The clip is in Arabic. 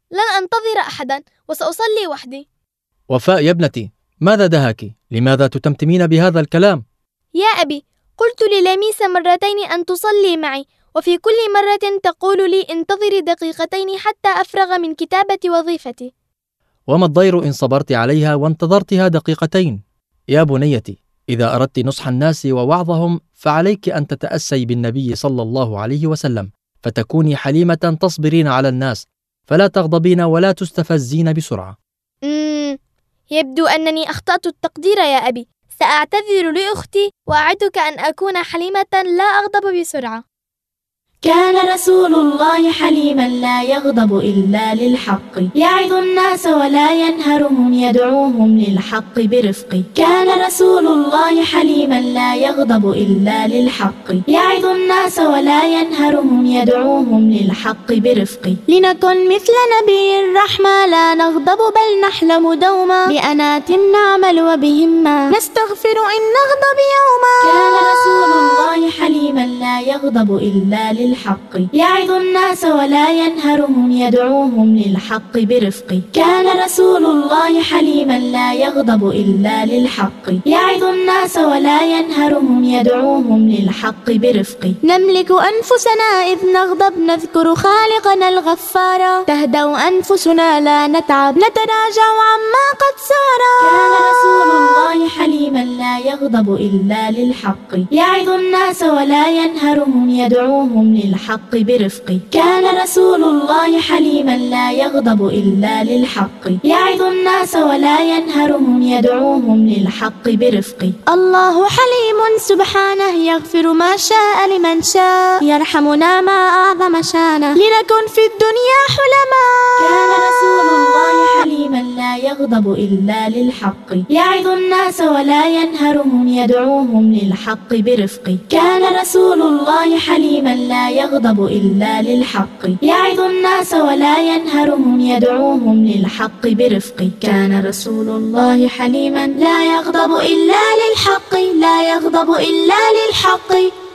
لن أنتظر أحدا وسأصلي وحدي. وفاء يا ابنتي، ماذا دهاك؟ لماذا تتمتمين بهذا الكلام؟ يا أبي، قلت للميس مرتين أن تصلي معي، وفي كل مرة تقول لي انتظري دقيقتين حتى أفرغ من كتابة وظيفتي. وما الضير إن صبرت عليها وانتظرتها دقيقتين؟ يا بنيتي، إذا أردت نصح الناس ووعظهم فعليك أن تتأسي بالنبي صلى الله عليه وسلم، فتكوني حليمة تصبرين على الناس، فلا تغضبين ولا تستفزين بسرعة. يبدو أنني أخطأت التقدير يا أبي. سأعتذر لأختي وأعدك أن أكون حليمة لا أغضب بسرعة. كان رسول الله حليما لا يغضب إلا للحق، يعظ الناس ولا ينهرهم، يدعوهم للحق برفق. كان رسول الله حليما لا يغضب إلا للحق، يعظ الناس ولا ينهرهم، يدعوهم للحق برفق. لنكن مثل نبي الرحمة لا نغضب بل نحلم دوما، بأنات نعمل وبهمة نستغفر إن نغضب يوما. كان رسول الله حليما لا يغضب إلا للحق، يعظ الناس ولا ينهرهم، يدعوهم للحق برفق. كان رسول الله حليما لا يغضب إلا للحق، يعظ الناس ولا ينهرهم، يدعوهم للحق برفق. نملك أنفسنا إذ نغضب، نذكر خالقنا الغفار، تهدأ أنفسنا لا نتعب، نتراجع عما قد سار. كان رسول الله حليما لا يغضب إلا للحق، يعظ الناس ولا ينهرهم، يدعوهم للحق برفق. كان رسول الله حليما لا يغضب إلا للحق، يعظ الناس ولا ينهرهم، يدعوهم للحق برفق. الله حليم سبحانه، يغفر ما شاء لمن شاء، يرحمنا ما أعظم شانه، لنكن في الدنيا حلماء. كان رسول الله حليما لا يغضب إلا للحق، يعظ الناس ولا ينهرهم، يدعوهم للحق برفق. كان رسول الله حليما لا يغضب إلا للحق، يعظ الناس ولا ينهرهم، يدعوهم للحق برفق. كان رسول الله حليما لا يغضب إلا للحق، لا يغضب إلا للحق.